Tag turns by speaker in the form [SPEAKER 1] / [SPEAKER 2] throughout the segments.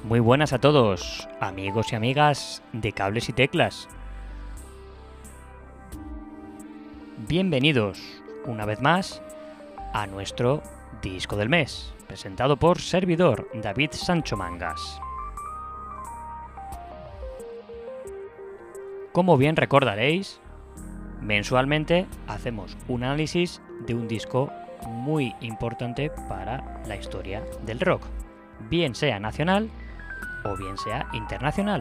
[SPEAKER 1] Muy buenas a todos, amigos y amigas de Cables y Teclas. Bienvenidos una vez más a nuestro disco del mes, presentado por servidor David Sancho Mangas. Como bien recordaréis, mensualmente hacemos un análisis de un disco muy importante para la historia del rock, bien sea nacional o bien sea internacional.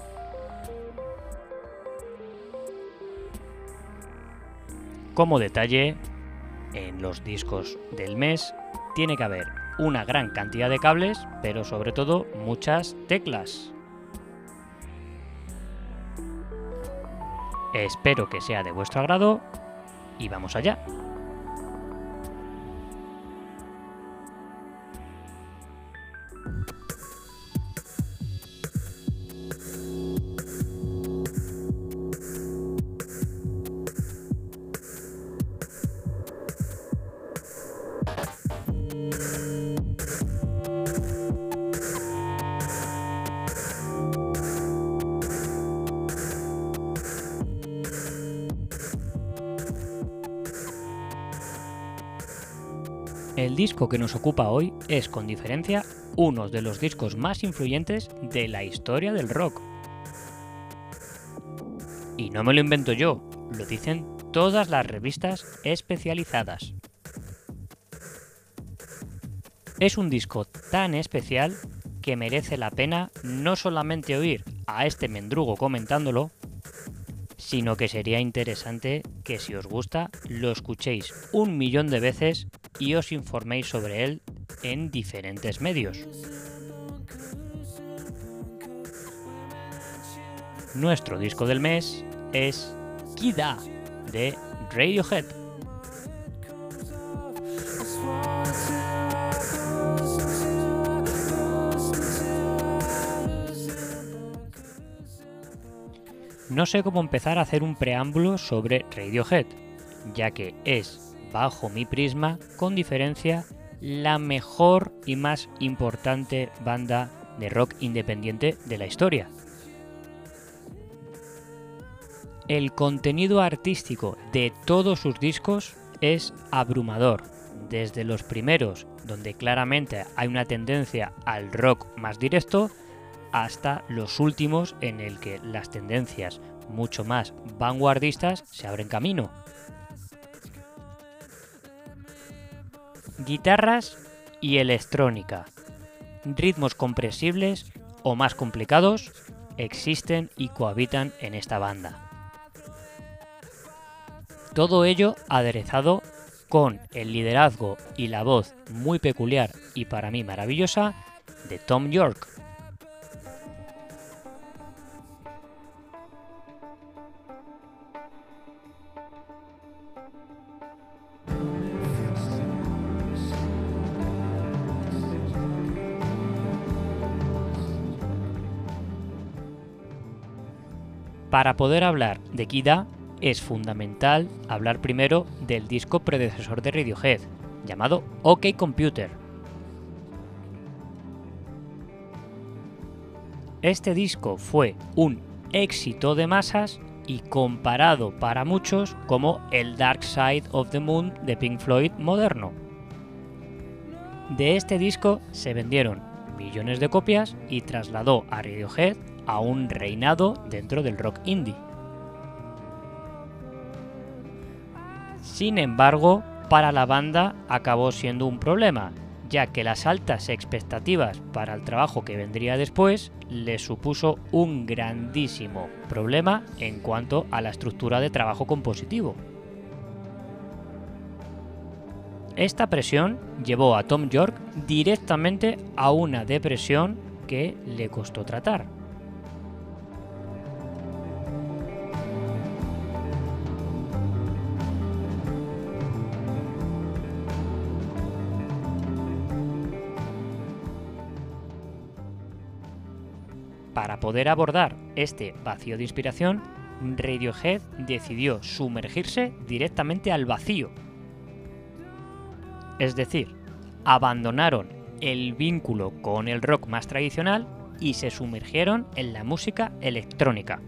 [SPEAKER 1] Como detalle, en los discos del mes tiene que haber una gran cantidad de cables, pero sobre todo muchas teclas. Espero que sea de vuestro agrado y vamos allá. El disco que nos ocupa hoy es, con diferencia, uno de los discos más influyentes de la historia del rock. Y no me lo invento yo, lo dicen todas las revistas especializadas. Es un disco tan especial que merece la pena no solamente oír a este mendrugo comentándolo, sino que sería interesante que, si os gusta, lo escuchéis 1.000.000 de veces y os informéis sobre él en diferentes medios. Nuestro disco del mes es Kid A de Radiohead. No sé cómo empezar a hacer un preámbulo sobre Radiohead, ya que es, bajo mi prisma, con diferencia, la mejor y más importante banda de rock independiente de la historia. El contenido artístico de todos sus discos es abrumador, desde los primeros, donde claramente hay una tendencia al rock más directo, hasta los últimos, en el que las tendencias mucho más vanguardistas se abren camino. Guitarras y electrónica, ritmos comprensibles o más complicados, existen y cohabitan en esta banda. Todo ello aderezado con el liderazgo y la voz muy peculiar y para mí maravillosa de Thom Yorke. Para poder hablar de Kid A, es fundamental hablar primero del disco predecesor de Radiohead, llamado OK Computer. Este disco fue un éxito de masas y comparado para muchos como el Dark Side of the Moon de Pink Floyd moderno. De este disco se vendieron millones de copias y trasladó a Radiohead a un reinado dentro del rock indie. Sin embargo, para la banda acabó siendo un problema, ya que las altas expectativas para el trabajo que vendría después les supuso un grandísimo problema en cuanto a la estructura de trabajo compositivo. Esta presión llevó a Thom Yorke directamente a una depresión que le costó tratar. Para poder abordar este vacío de inspiración, Radiohead decidió sumergirse directamente al vacío. Es decir, abandonaron el vínculo con el rock más tradicional y se sumergieron en la música electrónica.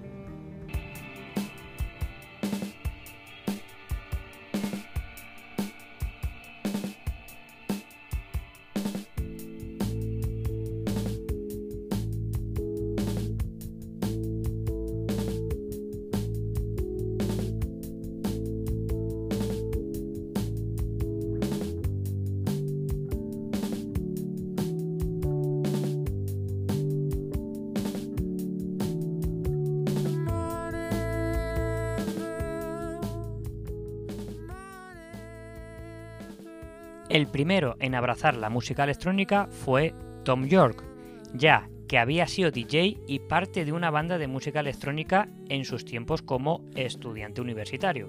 [SPEAKER 1] El primero en abrazar la música electrónica fue Thom Yorke, ya que había sido DJ y parte de una banda de música electrónica en sus tiempos como estudiante universitario.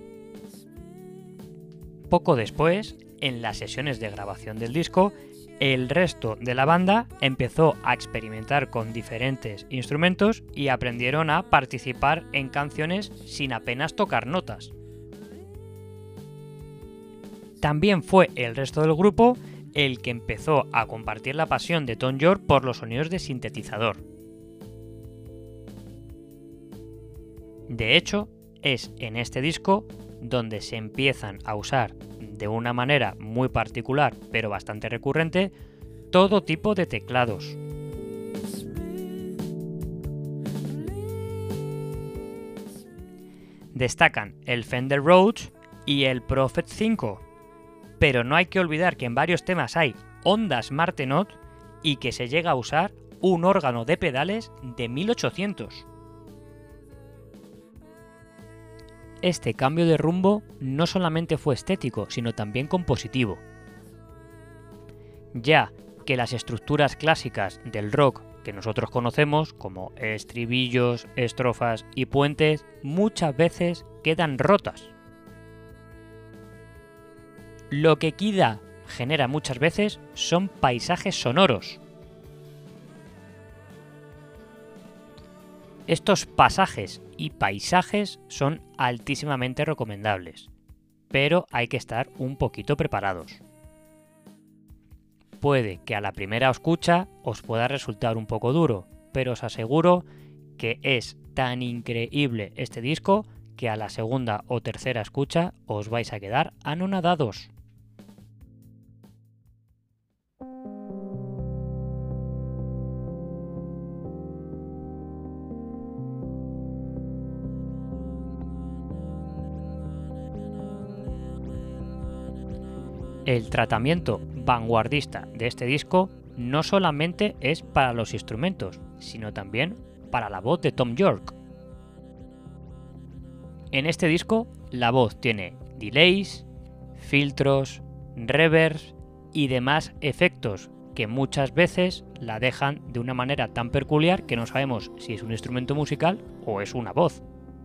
[SPEAKER 1] Poco después, en las sesiones de grabación del disco, el resto de la banda empezó a experimentar con diferentes instrumentos y aprendieron a participar en canciones sin apenas tocar notas. También fue el resto del grupo el que empezó a compartir la pasión de Thom Yorke por los sonidos de sintetizador. De hecho, es en este disco donde se empiezan a usar de una manera muy particular, pero bastante recurrente, todo tipo de teclados. Destacan el Fender Rhodes y el Prophet 5. Pero no hay que olvidar que en varios temas hay ondas Martenot y que se llega a usar un órgano de pedales de 1800. Este cambio de rumbo no solamente fue estético, sino también compositivo, ya que las estructuras clásicas del rock que nosotros conocemos, como estribillos, estrofas y puentes, muchas veces quedan rotas. Lo que Kida genera muchas veces son paisajes sonoros. Estos pasajes y paisajes son altísimamente recomendables, pero hay que estar un poquito preparados. Puede que a la primera escucha os pueda resultar un poco duro, pero os aseguro que es tan increíble este disco que a la segunda o tercera escucha os vais a quedar anonadados. El tratamiento vanguardista de este disco no solamente es para los instrumentos, sino también para la voz de Thom Yorke. En este disco, la voz tiene delays, filtros, reverbs y demás efectos que muchas veces la dejan de una manera tan peculiar que no sabemos si es un instrumento musical o es una voz.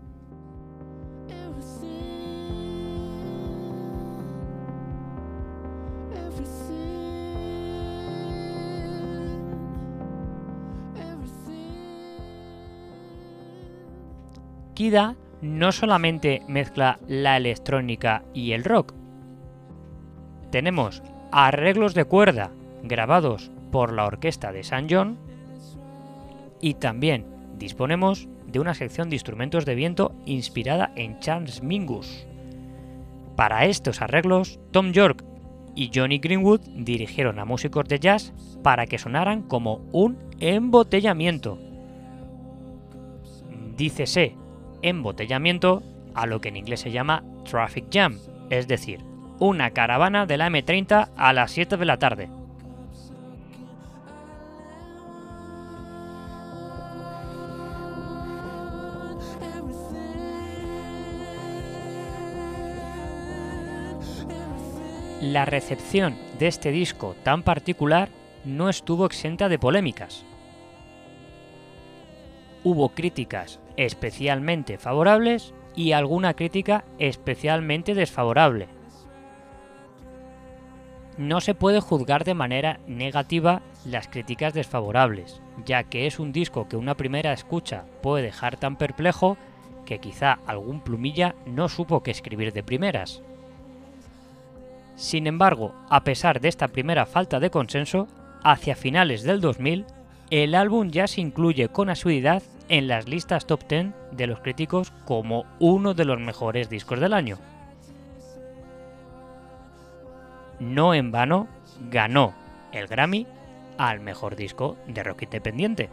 [SPEAKER 1] Kida no solamente mezcla la electrónica y el rock. Tenemos arreglos de cuerda grabados por la orquesta de St. John y también disponemos de una sección de instrumentos de viento inspirada en Charles Mingus. Para estos arreglos, Thom Yorke y Jonny Greenwood dirigieron a músicos de jazz para que sonaran como un embotellamiento. Dícese embotellamiento a lo que en inglés se llama traffic jam, es decir, una caravana de la M30 a las 7 de la tarde. La recepción de este disco tan particular no estuvo exenta de polémicas. Hubo críticas especialmente favorables y alguna crítica especialmente desfavorable. No se puede juzgar de manera negativa las críticas desfavorables, ya que es un disco que una primera escucha puede dejar tan perplejo que quizá algún plumilla no supo qué escribir de primeras. Sin embargo, a pesar de esta primera falta de consenso, hacia finales del 2000, el álbum ya se incluye con asiduidad en las listas top 10 de los críticos como uno de los mejores discos del año. No en vano, ganó el Grammy al mejor disco de rock independiente.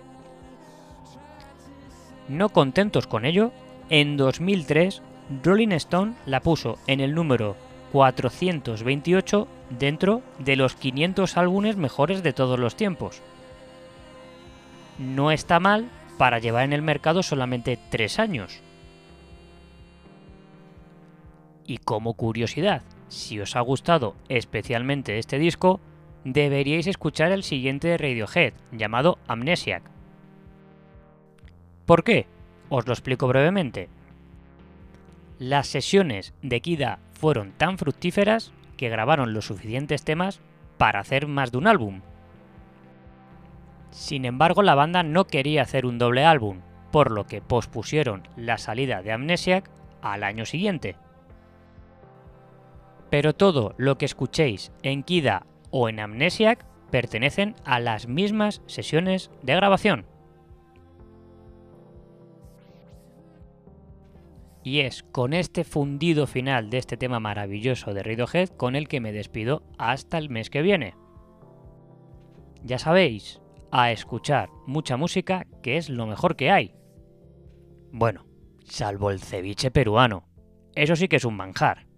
[SPEAKER 1] No contentos con ello, en 2003 Rolling Stone la puso en el número 428 dentro de los 500 álbumes mejores de todos los tiempos. No está mal para llevar en el mercado solamente 3 años. Y como curiosidad, si os ha gustado especialmente este disco, deberíais escuchar el siguiente de Radiohead, llamado Amnesiac. ¿Por qué? Os lo explico brevemente. Las sesiones de Kida fueron tan fructíferas que grabaron los suficientes temas para hacer más de un álbum. Sin embargo, la banda no quería hacer un doble álbum, por lo que pospusieron la salida de Amnesiac al año siguiente. Pero todo lo que escuchéis en Kida o en Amnesiac pertenecen a las mismas sesiones de grabación. Y es con este fundido final de este tema maravilloso de Radiohead con el que me despido hasta el mes que viene. Ya sabéis, a escuchar mucha música, que es lo mejor que hay. Bueno, salvo el ceviche peruano. Eso sí que es un manjar.